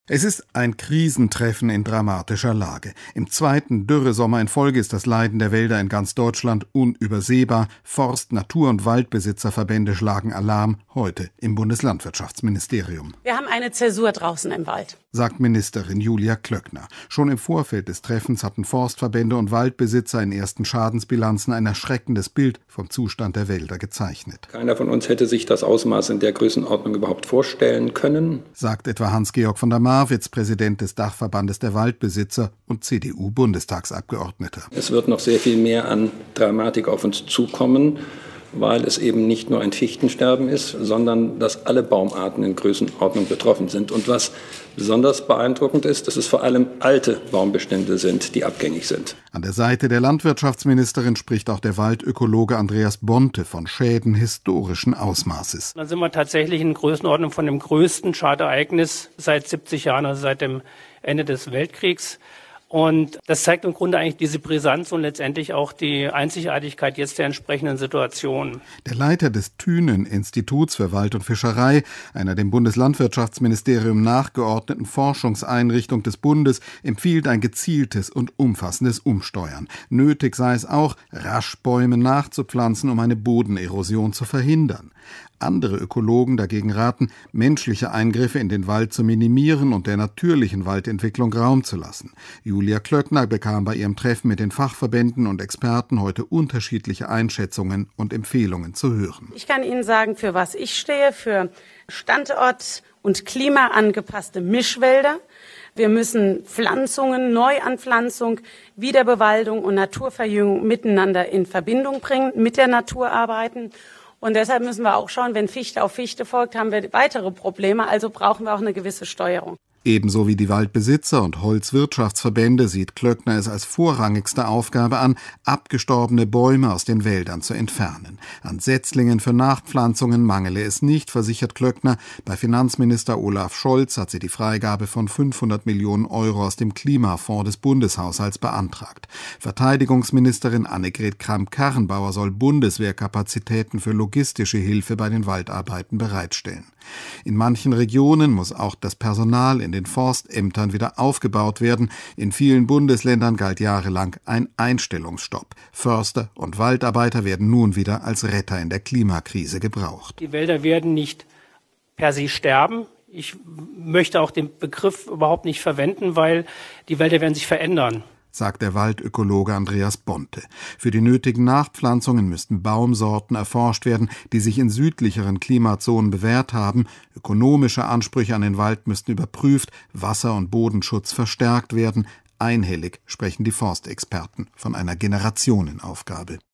Es ist ein Krisentreffen in dramatischer Lage. Im zweiten Dürresommer in Folge ist das Leiden der Wälder in ganz Deutschland unübersehbar. Forst-, Natur- und Waldbesitzerverbände schlagen Alarm, heute im Bundeslandwirtschaftsministerium. Wir haben eine Zäsur draußen im Wald, sagt Ministerin Julia Klöckner. Schon im Vorfeld des Treffens hatten Forstverbände und Waldbesitzer in ersten Schadensbilanzen ein erschreckendes Bild vom Zustand der Wälder gezeichnet. Keiner von uns hätte sich das Ausmaß in der Größenordnung überhaupt vorstellen können, sagt etwa Hans-Georg von der Marwitz, Präsident des Dachverbandes der Waldbesitzer und CDU-Bundestagsabgeordneter. Es wird noch sehr viel mehr an Dramatik auf uns zukommen, weil es eben nicht nur ein Fichtensterben ist, sondern dass alle Baumarten in Größenordnung betroffen sind. Und was besonders beeindruckend ist, dass es vor allem alte Baumbestände sind, die abgängig sind. An der Seite der Landwirtschaftsministerin spricht auch der Waldökologe Andreas Bonte von Schäden historischen Ausmaßes. Dann sind wir tatsächlich in Größenordnung von dem größten Schadenereignis seit 70 Jahren, also seit dem Ende des Weltkriegs. Und das zeigt im Grunde eigentlich diese Brisanz und letztendlich auch die Einzigartigkeit jetzt der entsprechenden Situation. Der Leiter des Thünen-Instituts für Wald und Fischerei, einer dem Bundeslandwirtschaftsministerium nachgeordneten Forschungseinrichtung des Bundes, empfiehlt ein gezieltes und umfassendes Umsteuern. Nötig sei es auch, rasch Bäume nachzupflanzen, um eine Bodenerosion zu verhindern. Andere Ökologen dagegen raten, menschliche Eingriffe in den Wald zu minimieren und der natürlichen Waldentwicklung Raum zu lassen. Julia Klöckner bekam bei ihrem Treffen mit den Fachverbänden und Experten heute unterschiedliche Einschätzungen und Empfehlungen zu hören. Ich kann Ihnen sagen, für was ich stehe, für Standort- und klimaangepasste Mischwälder. Wir müssen Pflanzungen, Neuanpflanzung, Wiederbewaldung und Naturverjüngung miteinander in Verbindung bringen, mit der Natur arbeiten. Und deshalb müssen wir auch schauen, wenn Fichte auf Fichte folgt, haben wir weitere Probleme. Also brauchen wir auch eine gewisse Steuerung. Ebenso wie die Waldbesitzer und Holzwirtschaftsverbände sieht Klöckner es als vorrangigste Aufgabe an, abgestorbene Bäume aus den Wäldern zu entfernen. An Setzlingen für Nachpflanzungen mangele es nicht, versichert Klöckner. Bei Finanzminister Olaf Scholz hat sie die Freigabe von 500 Millionen Euro aus dem Klimafonds des Bundeshaushalts beantragt. Verteidigungsministerin Annegret Kramp-Karrenbauer soll Bundeswehrkapazitäten für logistische Hilfe bei den Waldarbeiten bereitstellen. In manchen Regionen muss auch das Personal in den Forstämtern wieder aufgebaut werden. In vielen Bundesländern galt jahrelang ein Einstellungsstopp. Förster und Waldarbeiter werden nun wieder als Retter in der Klimakrise gebraucht. Die Wälder werden nicht per se sterben. Ich möchte auch den Begriff überhaupt nicht verwenden, weil die Wälder werden sich verändern, sagt der Waldökologe Andreas Bonte. Für die nötigen Nachpflanzungen müssten Baumsorten erforscht werden, die sich in südlicheren Klimazonen bewährt haben. Ökonomische Ansprüche an den Wald müssten überprüft, Wasser- und Bodenschutz verstärkt werden. Einhellig sprechen die Forstexperten von einer Generationenaufgabe.